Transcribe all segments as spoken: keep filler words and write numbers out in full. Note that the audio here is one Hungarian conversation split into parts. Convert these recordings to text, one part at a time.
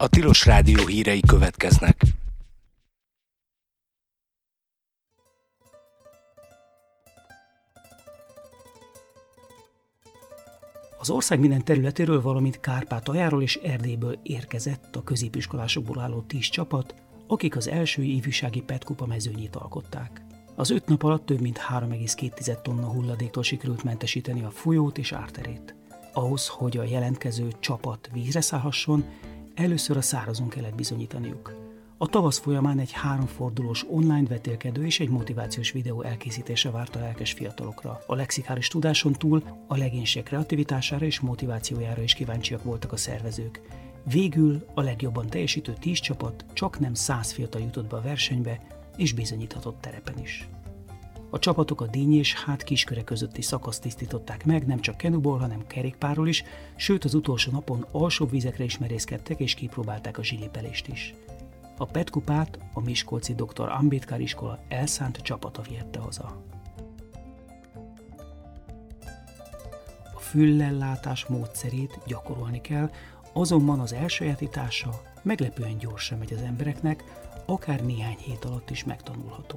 A Tilos Rádió hírei következnek. Az ország minden területéről, valamint Kárpátaljáról és Erdélyből érkezett a középiskolásokból álló tíz csapat, akik az első ifjúsági Petkupa mezőnyét alkották. Az öt nap alatt több mint három egész két tonna hulladéktól sikerült mentesíteni a folyót és árterét. Ahhoz, hogy a jelentkező csapat vízre szállhasson, először a szárazon kellett bizonyítaniuk. A tavasz folyamán egy háromfordulós online vetélkedő és egy motivációs videó elkészítése várta a lelkes fiatalokra. A lexikális tudáson túl a legénység kreativitására és motivációjára is kíváncsiak voltak a szervezők. Végül a legjobban teljesítő tíz csapat csaknem száz fiatal jutott be a versenybe, és bizonyíthatott terepen is. A csapatok a Díny és Hát Kisköre közötti szakaszt tisztították meg, nem csak kenuból, hanem kerékpárról is, sőt az utolsó napon alsóbb vizekre is merészkedtek és kipróbálták a zsilipelést is. A Petkupát a miskolci doktor Ambédkár iskola elszánt csapata vihette haza. A füllellátás módszerét gyakorolni kell, azonban az elsajátítása meglepően gyorsan megy az embereknek, akár néhány hét alatt is megtanulható.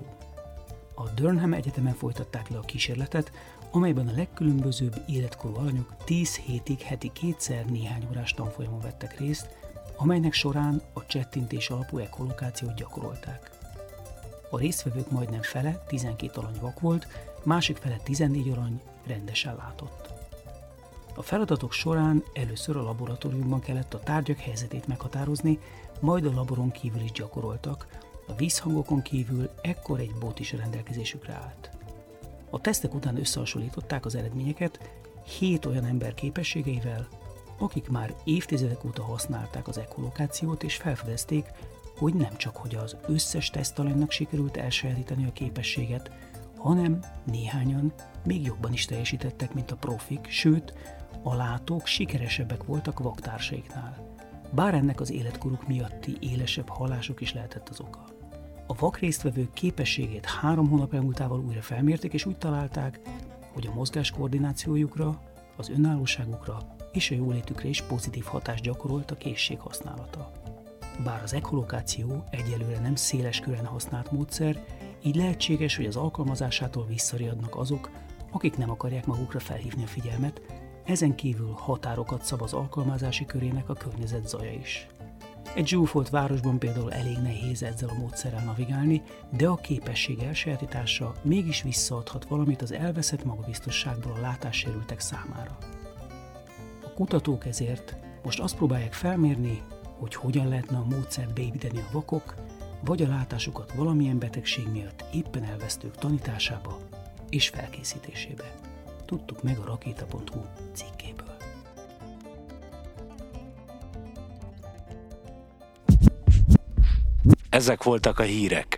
A Durham Egyetemen folytatták le a kísérletet, amelyben a legkülönbözőbb életkorú alanyok tíz hétig heti kétszer néhány órás tanfolyamon vettek részt, amelynek során a csettintés alapú ekolokációt gyakorolták. A résztvevők majdnem fele, tizenkét alany vak volt, másik fele tizennégy alany rendesen látott. A feladatok során először a laboratóriumban kellett a tárgyak helyzetét meghatározni, majd a laboron kívül is gyakoroltak, a vízhangokon kívül ekkor egy bot is rendelkezésükre állt. A tesztek után összehasonlították az eredményeket hét olyan ember képességeivel, akik már évtizedek óta használták az ekolokációt, és felfedezték, hogy nem csak hogy az összes tesztalanynak sikerült elsajátítani a képességet, hanem néhányan még jobban is teljesítettek, mint a profik, sőt, a látók sikeresebbek voltak vaktársaiknál. Bár ennek az életkoruk miatti élesebb hallásuk is lehetett az oka. A vak résztvevők képességét három hónap elmúltával újra felmérték, és úgy találták, hogy a mozgás koordinációjukra, az önállóságukra és a jólétükre is pozitív hatást gyakorolt a készség használata. Bár az ekolokáció egyelőre nem széles körben használt módszer, így lehetséges, hogy az alkalmazásától visszariadnak azok, akik nem akarják magukra felhívni a figyelmet, ezen kívül határokat szab az alkalmazási körének a környezet zaja is. Egy zsúfolt városban például elég nehéz ezzel a módszerrel navigálni, de a képesség elsajátítása mégis visszaadhat valamit az elveszett magabiztosságból a látássérültek számára. A kutatók ezért most azt próbálják felmérni, hogy hogyan lehetne a módszert beépíteni a vakok, vagy a látásukat valamilyen betegség miatt éppen elvesztők tanításába és felkészítésébe. Tudtuk meg a rakéta pont hu cikkéből. Ezek voltak a hírek.